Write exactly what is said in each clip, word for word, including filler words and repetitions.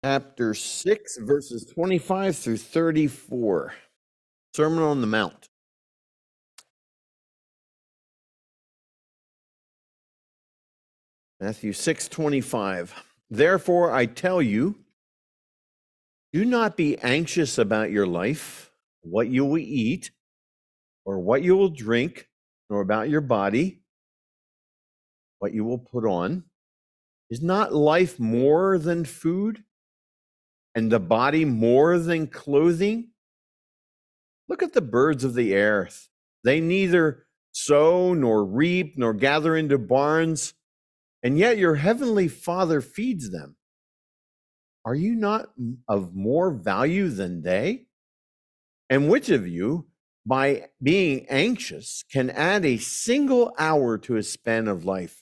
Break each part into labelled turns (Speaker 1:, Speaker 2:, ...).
Speaker 1: chapter six, verses twenty-five through thirty-four. Sermon on the Mount. Matthew six twenty-five. Therefore, I tell you, do not be anxious about your life, what you will eat, or what you will drink, nor about your body, what you will put on. Is not life more than food, and the body more than clothing? Look at the birds of the air. They neither sow nor reap nor gather into barns, and yet your heavenly Father feeds them. Are you not of more value than they? And which of you, by being anxious, can add a single hour to his span of life?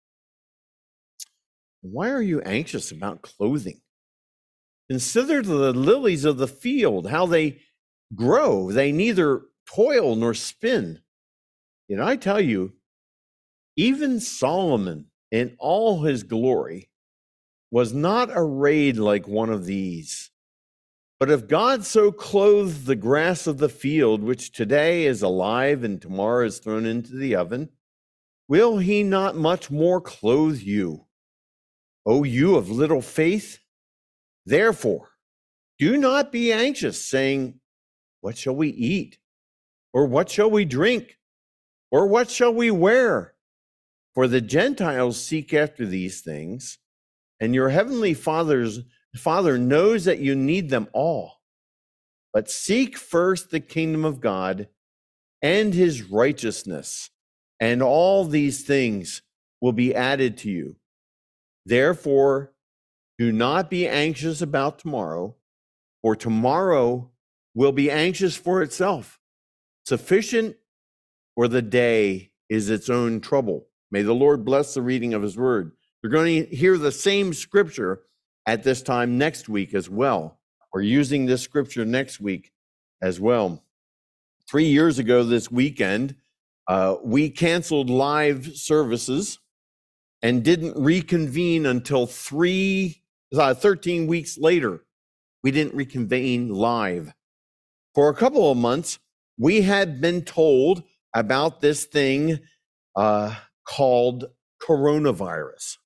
Speaker 1: Why are you anxious about clothing? Consider the lilies of the field, how they grow. They neither toil nor spin. Yet I tell you, even Solomon in all his glory was not arrayed like one of these. But if God so clothed the grass of the field, which today is alive and tomorrow is thrown into the oven, will he not much more clothe you, O you of little faith? Therefore, do not be anxious, saying, what shall we eat? Or what shall we drink? Or what shall we wear? For the Gentiles seek after these things, and your heavenly Father's Father knows that you need them all. But seek first the kingdom of God and his righteousness, and all these things will be added to you. Therefore, do not be anxious about tomorrow, for tomorrow will be anxious for itself. Sufficient for the day is its own trouble. May the Lord bless the reading of his word. We're going to hear the same scripture at this time next week as well. We're using this scripture next week as well. Three years ago this weekend, uh, we canceled live services and didn't reconvene until three, uh, thirteen weeks later. We didn't reconvene live. For a couple of months, we had been told about this thing uh, called coronavirus.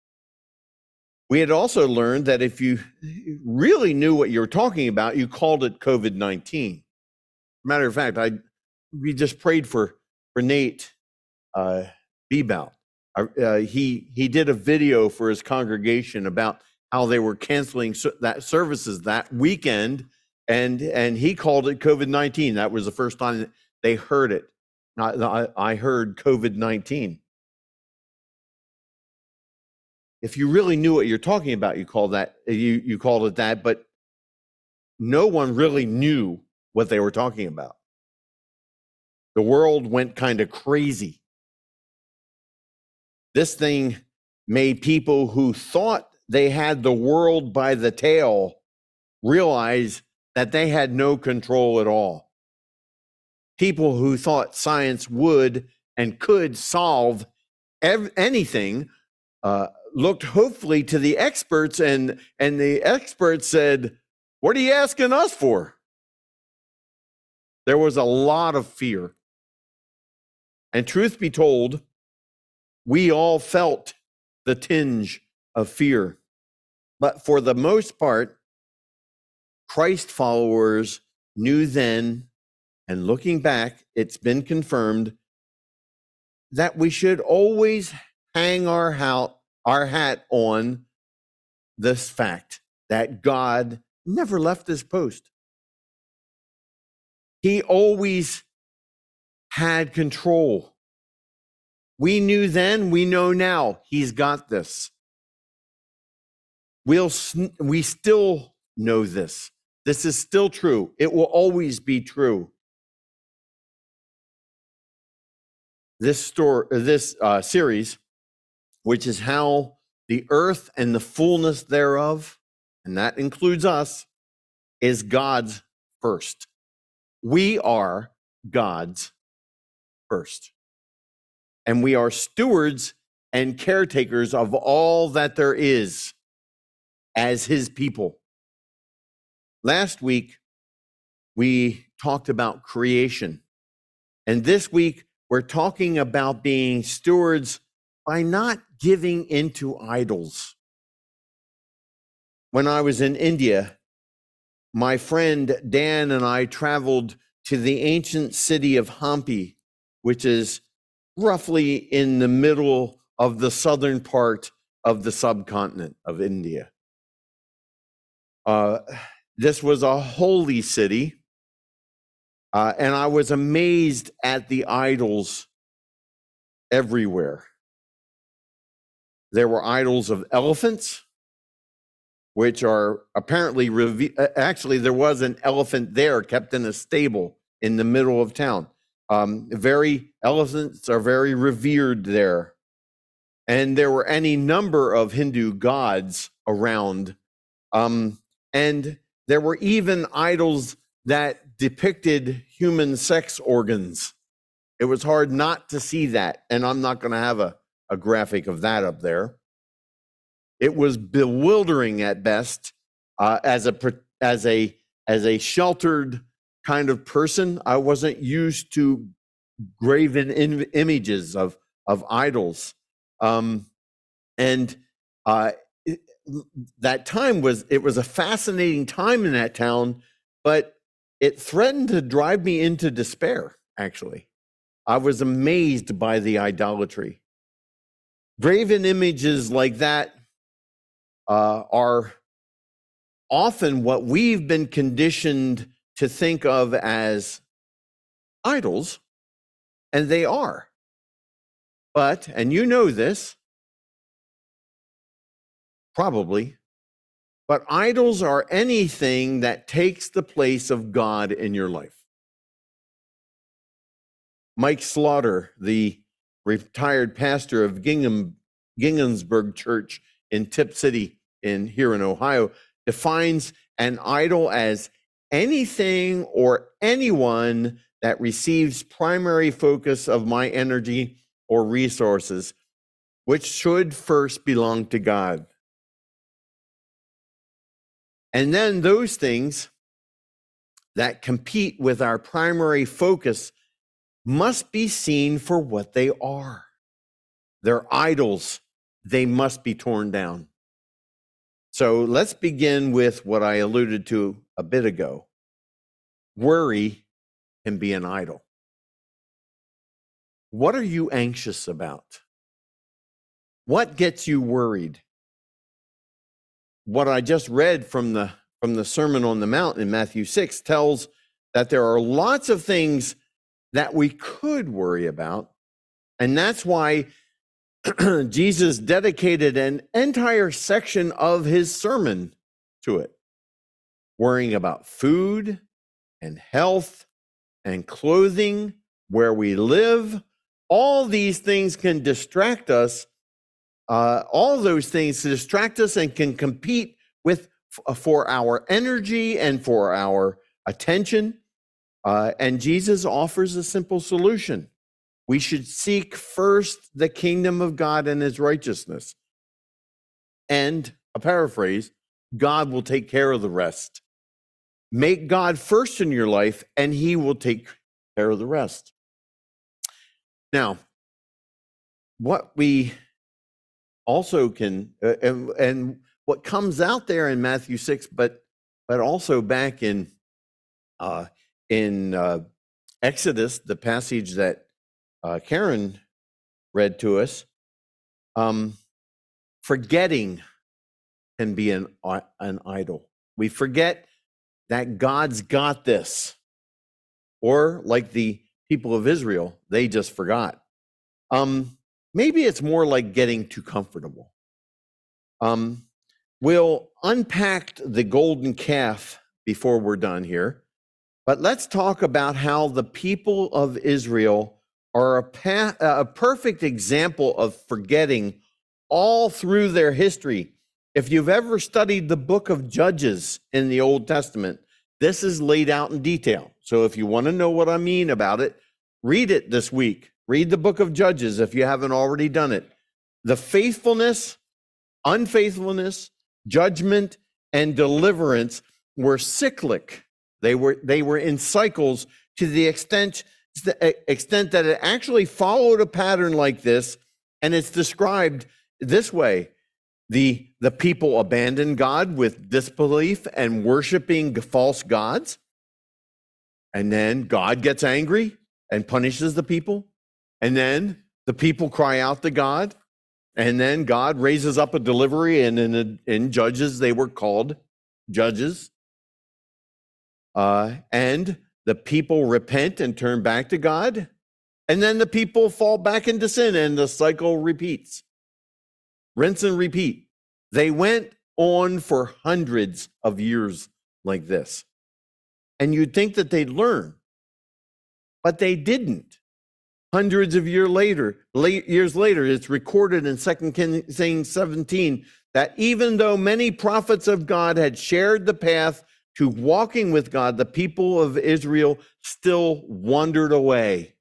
Speaker 1: We had also learned that if you really knew what you were talking about, you called it COVID nineteen. Matter of fact, I we just prayed for, for Nate uh, Bebout. Uh, he he did a video for his congregation about how they were canceling so, that services that weekend, and and he called it COVID nineteen. That was the first time that they heard it. I, I heard COVID nineteen. If you really knew what you're talking about, you call that you you called it that, but no one really knew what they were talking about. The world went kind of crazy. This thing made people who thought they had the world by the tail realize that they had no control at all. People who thought science would and could solve ev- anything uh, looked hopefully to the experts, and, and the experts said, what are you asking us for? There was a lot of fear. And truth be told, we all felt the tinge of fear. But for the most part, Christ followers knew then, and looking back, it's been confirmed, that we should always hang our hat, our hat on this fact that God never left his post. He always had control. We knew then, we know now, he's got this. We'll, we still know this. This is still true. It will always be true. This story, this uh, series, which is how the earth and the fullness thereof, and that includes us, is God's first. We are God's first. And we are stewards and caretakers of all that there is. as his people. Last week, we talked about creation. And this week, we're talking about being stewards by not giving into idols. When I was in India, my friend Dan and I traveled to the ancient city of Hampi, which is roughly in the middle of the southern part of the subcontinent of India. Uh, this was a holy city, uh, and I was amazed at the idols everywhere. There were idols of elephants, which are apparently, reve- actually, there was an elephant there kept in a stable in the middle of town. Um, very, elephants are very revered there. And there were any number of Hindu gods around. Um, and there were even idols that depicted human sex organs. It was hard not to see that. And I'm not going to have a, a graphic of that up there. It was bewildering at best. Uh, as a as a as a sheltered kind of person, I wasn't used to graven in, images of of idols, um, and uh, it, that time was it was a fascinating time in that town, but it threatened to drive me into despair. Actually, I was amazed by the idolatry. Graven images like that Uh, are often what we've been conditioned to think of as idols, and they are. But, and you know this, probably, but idols are anything that takes the place of God in your life. Mike Slaughter, the retired pastor of Gingham, Ginghamsburg Church in Tip City, in here in Ohio, defines an idol as anything or anyone that receives primary focus of my energy or resources, which should first belong to God. And then those things that compete with our primary focus must be seen for what they are. They're idols. They must be torn down. So let's begin with what I alluded to a bit ago. Worry can be an idol. What are you anxious about? What gets you worried? What I just read from the from the Sermon on the Mount in Matthew six tells that there are lots of things that we could worry about, and that's why Jesus dedicated an entire section of his sermon to it, worrying about food and health and clothing, where we live. All these things can distract us. Uh, all those things distract us and can compete with for our energy and for our attention. Uh, and Jesus offers a simple solution. We should seek first the kingdom of God and his righteousness. And, a paraphrase, God will take care of the rest. Make God first in your life, and he will take care of the rest. Now, what we also can, uh, and, and what comes out there in Matthew six, but but also back in uh, in uh, Exodus, the passage that uh, Karen read to us, um, forgetting can be an uh, an idol. We forget that God's got this, or like the people of Israel, they just forgot. Um, maybe it's more like getting too comfortable. Um, we'll unpack the golden calf before we're done here, but let's talk about how the people of Israel are a, pa- a perfect example of forgetting all through their history. If you've ever studied the book of Judges in the Old Testament, this is laid out in detail. So if you want to know what I mean about it, read it this week. Read the book of Judges if you haven't already done it. The faithfulness, unfaithfulness, judgment and deliverance were cyclic. They were, they were in cycles to the extent, the extent that it actually followed a pattern like this, and it's described this way. The, the people abandon God with disbelief and worshiping false gods. And then God gets angry and punishes the people. And then the people cry out to God. And then God raises up a delivery, and in, in Judges, they were called judges. Uh, and the people repent and turn back to God. And then the people fall back into sin, and the cycle repeats. Rinse and repeat. They went on for hundreds of years like this. And you'd think that they'd learn, but they didn't. Hundreds of year later, late years later, it's recorded in Second Kings seventeen that even though many prophets of God had shared the path to walking with God, the people of Israel still wandered away.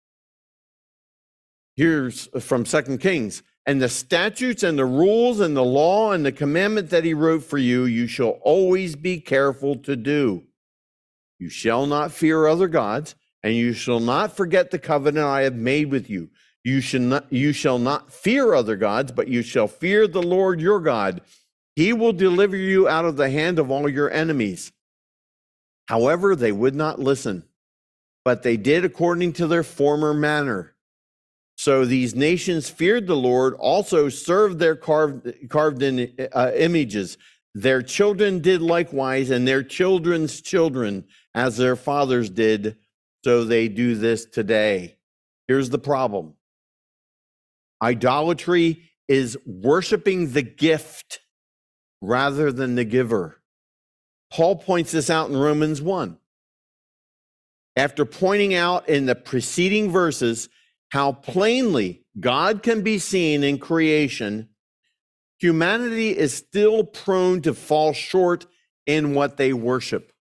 Speaker 1: Here's from Second Kings. And the statutes and the rules and the law and the commandment that he wrote for you, you shall always be careful to do. You shall not fear other gods, and you shall not forget the covenant I have made with you. You shall not, you shall not fear other gods, but you shall fear the Lord your God. He will deliver you out of the hand of all your enemies. However, they would not listen, but they did according to their former manner. So these nations feared the Lord, also served their carved, carved in uh, images. Their children did likewise, and their children's children, as their fathers did, so they do this today. Here's the problem. Idolatry is worshiping the gift rather than the giver. Paul points this out in Romans one. After pointing out in the preceding verses how plainly God can be seen in creation, humanity is still prone to fall short in what they worship.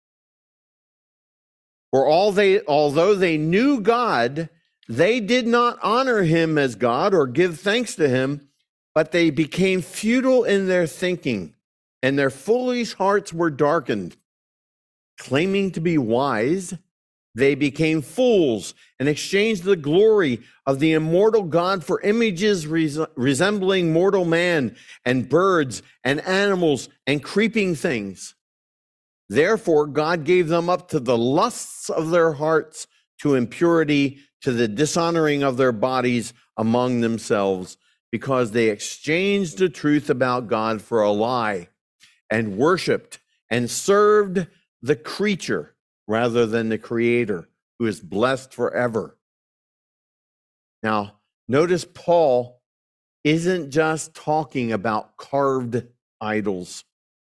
Speaker 1: For all they, although they knew God, they did not honor him as God or give thanks to him, but they became futile in their thinking, and their foolish hearts were darkened. Claiming to be wise, they became fools and exchanged the glory of the immortal God for images res- resembling mortal man and birds and animals and creeping things. Therefore, God gave them up to the lusts of their hearts, to impurity, to the dishonoring of their bodies among themselves, because they exchanged the truth about God for a lie and worshiped and served the creature rather than the Creator, who is blessed forever. Now, notice Paul isn't just talking about carved idols.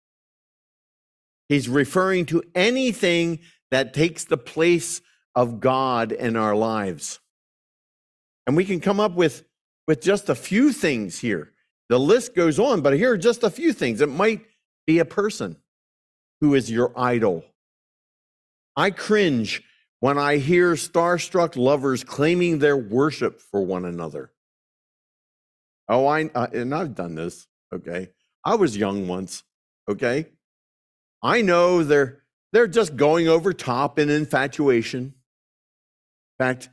Speaker 1: He's referring to anything that takes the place of God in our lives. And we can come up with, with just a few things here. The list goes on, but here are just a few things. It might be a person who is your idol. I cringe when I hear starstruck lovers claiming their worship for one another. Oh, I uh, and I've done this, okay? I was young once, okay? I know they're they're just going over top in infatuation. In fact,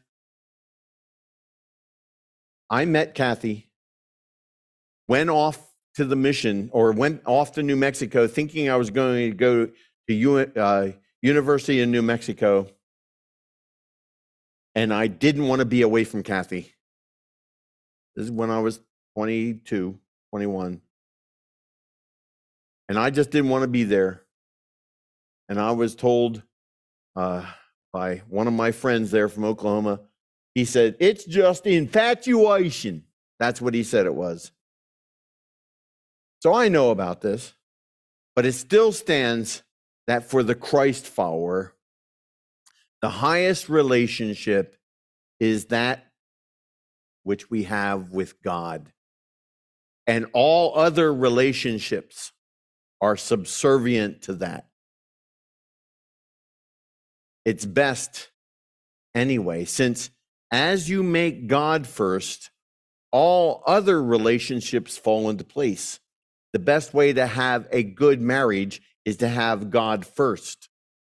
Speaker 1: I met Kathy, went off to the mission, or went off to New Mexico thinking I was going to go to U, uh, University in New Mexico, and I didn't want to be away from Kathy. This is when I was twenty-two, twenty-one. And I just didn't want to be there. And I was told uh, by one of my friends there from Oklahoma, he said, it's just infatuation. That's what he said it was. So I know about this, but it still stands that for the Christ follower, the highest relationship is that which we have with God. And all other relationships are subservient to that. It's best anyway, since as you make God first, all other relationships fall into place. the best way to have a good marriage is to have God first.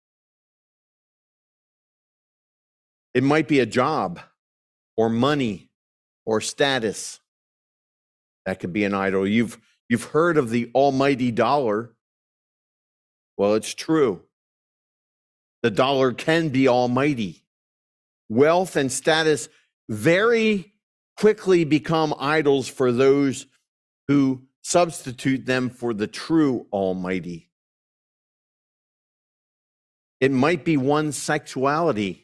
Speaker 1: It might be a job or money or status. That could be an idol. You've, you've heard of the almighty dollar. Well, it's true. The dollar can be almighty. Wealth and status very quickly become idols for those who substitute them for the true almighty. It might be one's sexuality.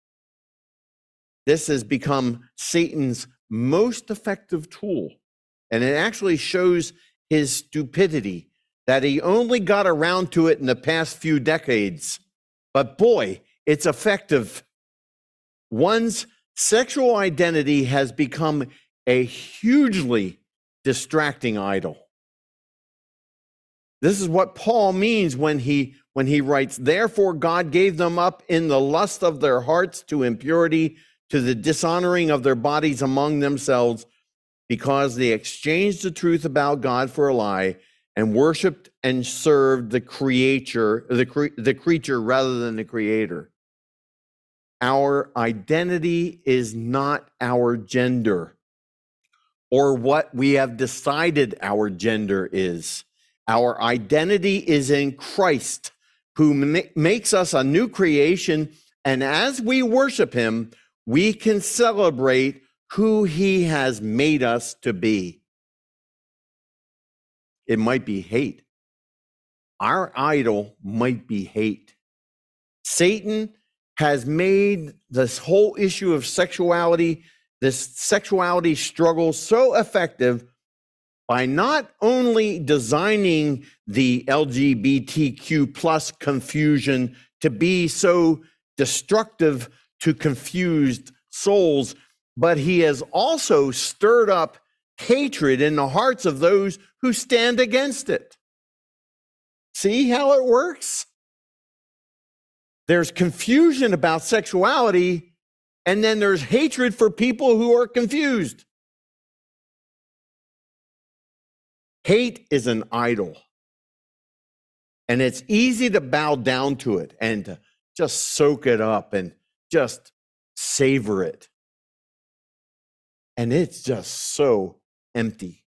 Speaker 1: This has become Satan's most effective tool. And it actually shows his stupidity that he only got around to it in the past few decades. But boy, it's effective. One's sexual identity has become a hugely distracting idol. This is what Paul means when he, when he writes, "Therefore God gave them up in the lust of their hearts to impurity, to the dishonoring of their bodies among themselves, because they exchanged the truth about God for a lie and worshiped and served the creature, the, cre- the creature rather than the creator." Our identity is not our gender or what we have decided our gender is. Our identity is in Christ, who ma- makes us a new creation, and as we worship him, we can celebrate who he has made us to be. It might be hate. Our idol might be hate. Satan has made this whole issue of sexuality, this sexuality struggle, so effective by not only designing the L G B T Q plus confusion to be so destructive to confused souls, but he has also stirred up hatred in the hearts of those who stand against it. See how it works? There's confusion about sexuality, and then there's hatred for people who are confused. Hate is an idol, and it's easy to bow down to it and to just soak it up and just savor it. And it's just so empty.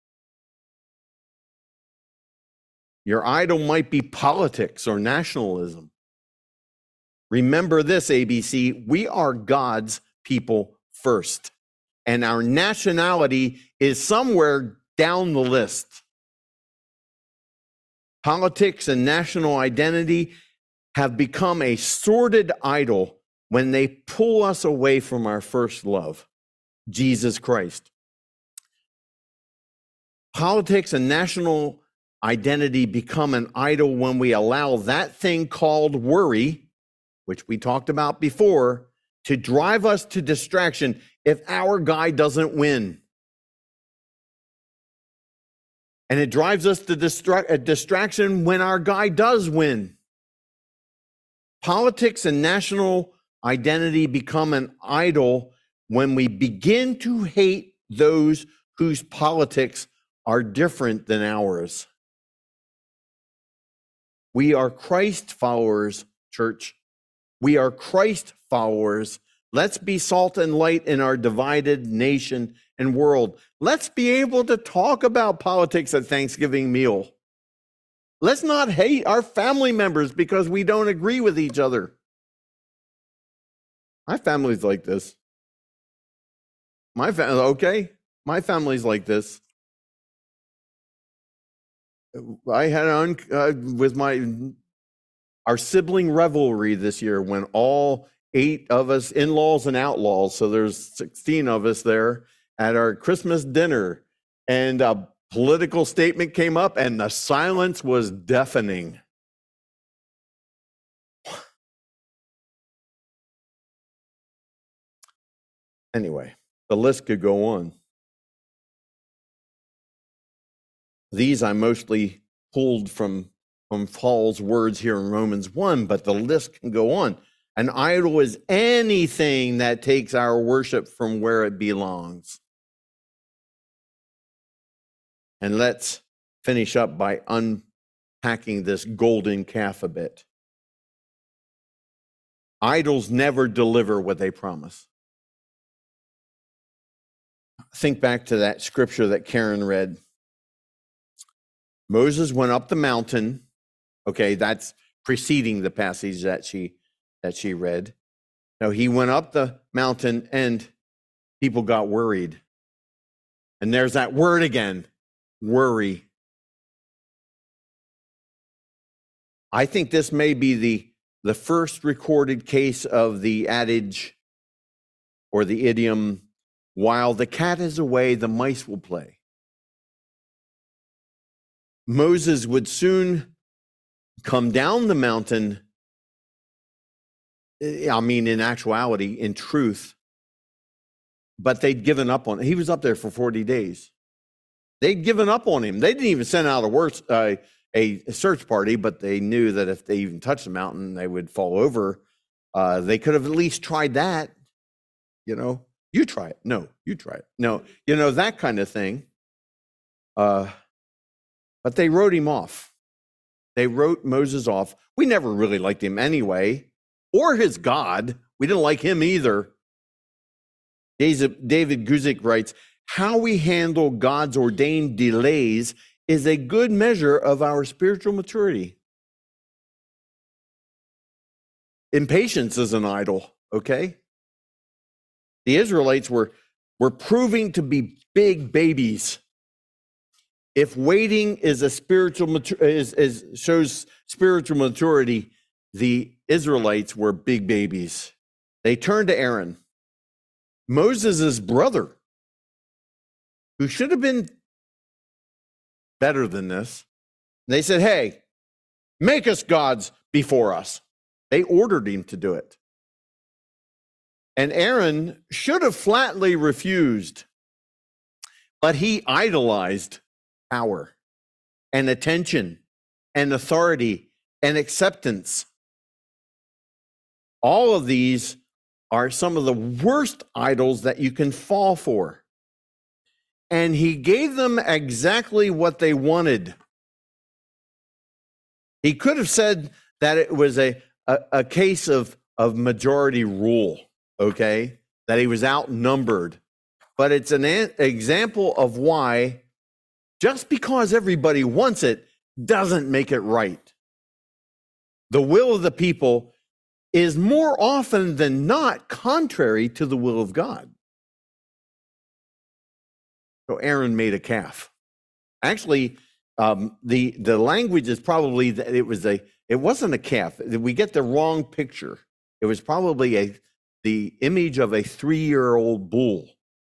Speaker 1: Your idol might be politics or nationalism. Remember this, A B C, we are God's people first, and our nationality is somewhere down the list. Politics and national identity have become a sordid idol when they pull us away from our first love, Jesus Christ. Politics and national identity become an idol when we allow that thing called worry, which we talked about before, to drive us to distraction if our guy doesn't win. And it drives us to distra- a distraction when our guy does win. Politics and national identity become an idol when we begin to hate those whose politics are different than ours. We are Christ followers, church. We are Christ followers. Let's be salt and light in our divided nation and world. Let's be able to talk about politics at Thanksgiving meal. Let's not hate our family members because we don't agree with each other. My family's like this. My family, okay? My family's like this. I had on uh, with my our sibling revelry this year when all eight of us, in-laws and outlaws, so there's sixteen of us there at our Christmas dinner, and a political statement came up and the silence was deafening. Anyway, the list could go on. These I mostly pulled from, from Paul's words here in Romans one, but the list can go on. An idol is anything that takes our worship from where it belongs. And let's finish up by unpacking this golden calf a bit. Idols never deliver what they promise. Think back to that scripture that Karen read. Moses went up the mountain. Okay, that's preceding the passage that she that she read. Now he went up the mountain and people got worried. And there's that word again, worry. I think this may be the, the first recorded case of the adage or the idiom, while the cat is away, the mice will play. Moses would soon come down the mountain. I mean, in actuality, in truth, but they'd given up on it. He was up there for forty days. They'd given up on him. They didn't even send out a, worse, uh, a search party, but they knew that if they even touched the mountain, they would fall over. Uh, they could have at least tried that. You know, you try it. No, you try it. No, you know, that kind of thing. Uh, but they wrote him off. They wrote Moses off. We never really liked him anyway, or his God. We didn't like him either. David Guzik writes, how we handle God's ordained delays is a good measure of our spiritual maturity. Impatience is an idol, okay? The Israelites were, were proving to be big babies. If waiting is a spiritual matur- is, is shows spiritual maturity, the Israelites were big babies. They turned to Aaron, Moses' brother, who should have been better than this. They said, hey, make us gods before us. They ordered him to do it. And Aaron should have flatly refused, but he idolized power and attention and authority and acceptance. All of these are some of the worst idols that you can fall for. And he gave them exactly what they wanted. He could have said that it was a, a, a case of, of majority rule, okay? That he was outnumbered. But it's an an example of why just because everybody wants it doesn't make it right. The will of the people is more often than not contrary to the will of God. So Aaron made a calf. Actually, um, the the language is probably that it was a it wasn't a calf. We get the wrong picture. It was probably a the image of a three-year-old bull.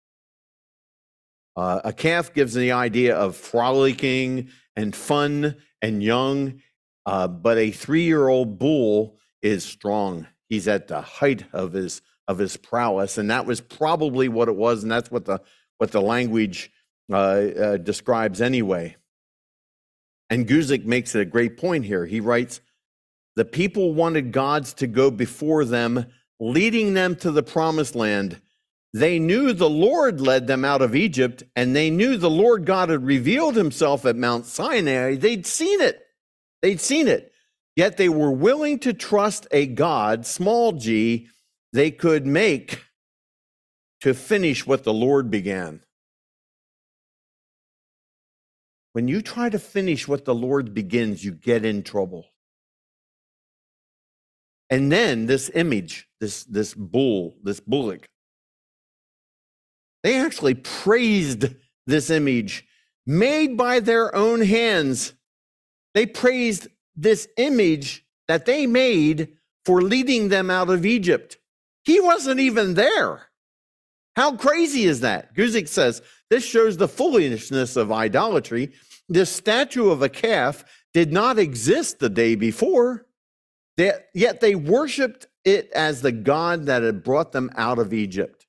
Speaker 1: Uh, a calf gives the idea of frolicking and fun and young, uh, but a three-year-old bull is strong. He's at the height of his of his prowess, and that was probably what it was, and that's what the what the language uh, uh, describes anyway. And Guzik makes it a great point here. He writes, the people wanted gods to go before them, leading them to the promised land. They knew the Lord led them out of Egypt, and they knew the Lord God had revealed himself at Mount Sinai. They'd seen it. They'd seen it. Yet they were willing to trust a God, small g, they could make to finish what the Lord began. When you try to finish what the Lord begins, you get in trouble. And then this image, this, this bull, this bullock, they actually praised this image made by their own hands. They praised this image that they made for leading them out of Egypt. He wasn't even there. How crazy is that? Guzik says, this shows the foolishness of idolatry. This statue of a calf did not exist the day before, they, yet they worshiped it as the God that had brought them out of Egypt.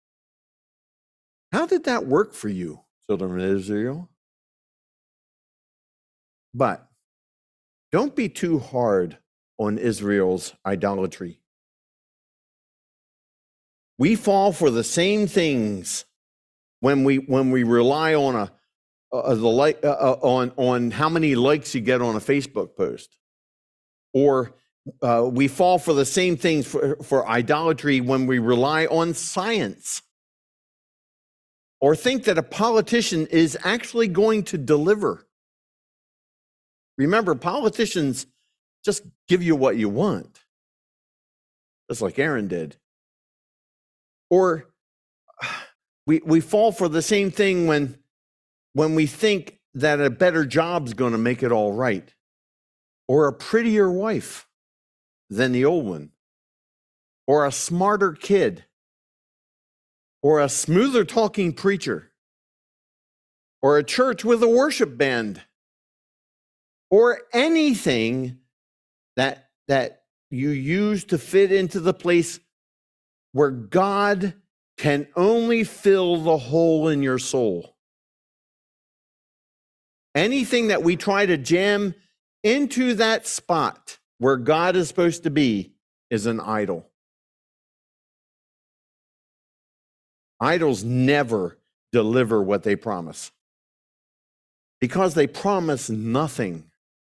Speaker 1: How did that work for you, children of Israel? But don't be too hard on Israel's idolatry. We fall for the same things when we when we rely on a uh, the like uh, on on how many likes you get on a Facebook post, or uh, we fall for the same things for, for idolatry when we rely on science, or think that a politician is actually going to deliver. Remember, politicians just give you what you want, just like Aaron did. Or we we fall for the same thing when when we think that a better job's going to make it all right, or a prettier wife than the old one, or a smarter kid, or a smoother talking preacher, or a church with a worship band, or anything that that you use to fit into the place where God can only fill the hole in your soul. Anything that we try to jam into that spot where God is supposed to be is an idol. Idols never deliver what they promise, because they promise nothing.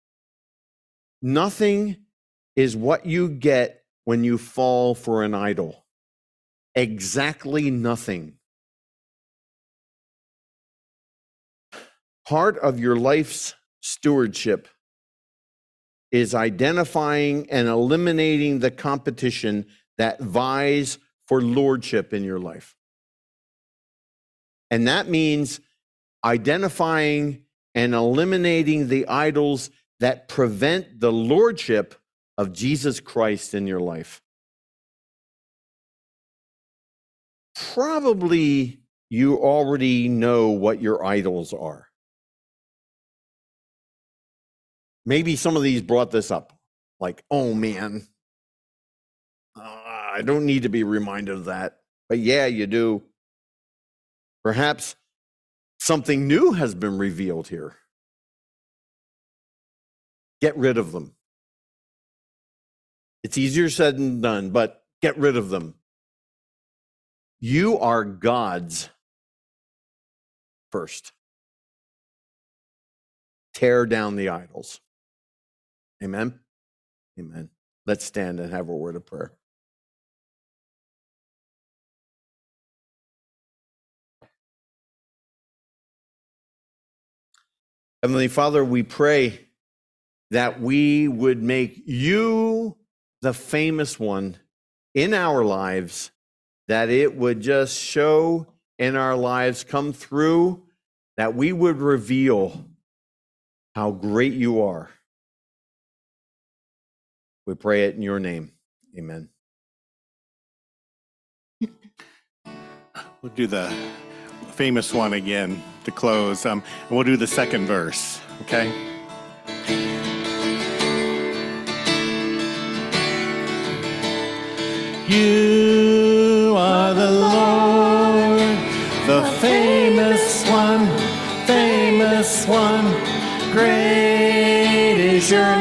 Speaker 1: Nothing is what you get when you fall for an idol. Exactly nothing. Part of your life's stewardship is identifying and eliminating the competition that vies for lordship in your life. And that means identifying and eliminating the idols that prevent the lordship of Jesus Christ in your life. Probably you already know what your idols are. Maybe some of these brought this up, like, oh man, uh, I don't need to be reminded of that. But yeah, you do. Perhaps something new has been revealed here. Get rid of them. It's easier said than done, but get rid of them. You are God's first. Tear down the idols. Amen? Amen. Let's stand and have a word of prayer. Heavenly Father, we pray that we would make you the famous one in our lives, that it would just show in our lives, come through, that we would reveal how great you are. We pray it in your name. Amen.
Speaker 2: We'll do the famous one again to close. Um, and we'll do the second verse, okay? You are the Lord, the famous one, famous one. Great is your